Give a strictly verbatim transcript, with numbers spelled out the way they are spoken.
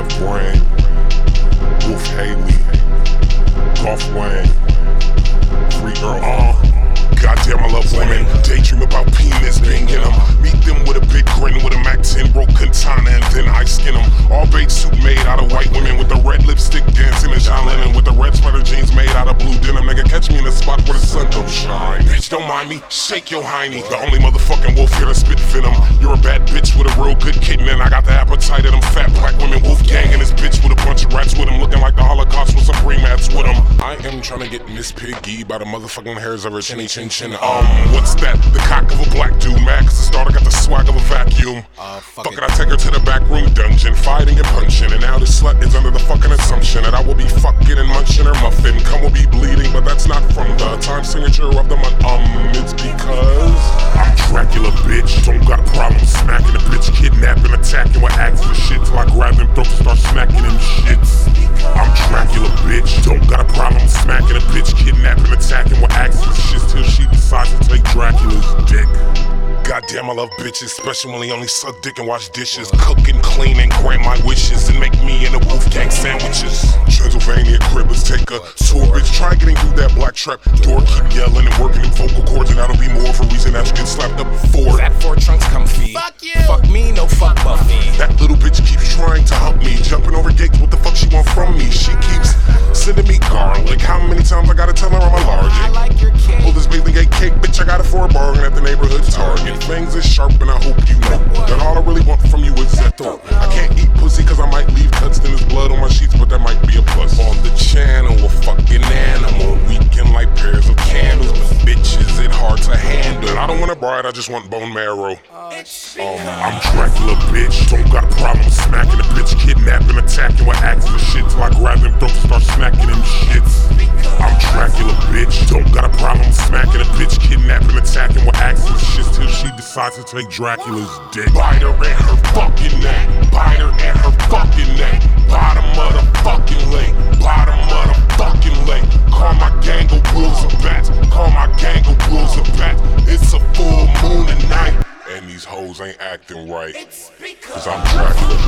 left brain. Wolf Haley, Golf Wang, Free Earl. Uh, goddamn, I love women. Daydream about penis being in them. Meet them with a big grin, with a Mac ten broke katana, and then I skin them. All beige suit made out of white women, with the red lipstick dancing in John Lennon, with the red sweater jeans made out of blue denim. Nigga, catch me in a spot where the sun don't shine. Bitch, don't mind me, shake your hiney. The only motherfucking wolf here to spit venom. You're a bad bitch with a real good kitten, and I got the appetite of them fat black women. Wolf gang and this bitch with a bunch of rats with him, looking like the Holocaust with some green mats with him. I am trying to get Miss Piggy by the motherfucking hairs of her chinny chin chin. Um, what's that? The cock of a black dude, mad cause the starter got the swag of a vacuum. Uh, fuck, fuck it, I take her to the back room dungeon, fighting and punching, and now this slut is under the fucking assumption that I will be fucking and munching her muffin. Come will be bleeding, but that's not from the time signature of the month. Um, it's because I'm Dracula, bitch. Don't got a problem smacking a bitch, kidnapping, attacking with axe for shit till I grab them throats and start smacking them shits. I'm Dracula, bitch. Don't got a problem smacking a bitch, kidnapping, attacking with axe for shit till she decides to take Dracula's dick. Goddamn, I love bitches, especially when they only suck dick and wash dishes. Cook and clean and grant my wishes, and make me and the Wolfgang sandwiches. Transylvania crib, let's take a tour, bitch. Try getting through that black trap door. Keep yelling and working them vocal cords, and that'll be more of a reason that you get slapped up before. That four trunks comfy. Fuck you. Fuck me, no fuck Buffy. That little bitch keeps trying to help me, jumping over gates. What the fuck she want from me? She keeps sending me garlic. How many times I gotta tell her I'm allergic? I like your cake. Oh, this bathing gate cake, bitch, I got it for a bargain at the neighborhood Target. Things is sharp and I hope you know that all I really want from you is that throat. I can't eat pussy cause I might leave cuts, then there's blood on my sheets, but that might be a plus. On the channel, a fucking animal, weekend like pairs of candles, but bitch, is it hard to handle? I don't want a bride, I just want bone marrow. Um, I'm Dracula, bitch. Don't got a problem smacking a bitch, kidnapping, attacking with axe for shit till I grab them throats and start smacking them shits. I'm Dracula, bitch. Don't got a problem smacking a bitch, kidnapping, attacking with axe for shit till she decides to take Dracula's dick. Bite her in her fucking neck. Bite her in her fucking neck. Bottom of the fucking leg. Bottom of the fucking leg. Call my gang of wolves of bats. Call my gang of wolves of bats. It's a full moon tonight, and these hoes ain't acting right, cause I'm Dracula.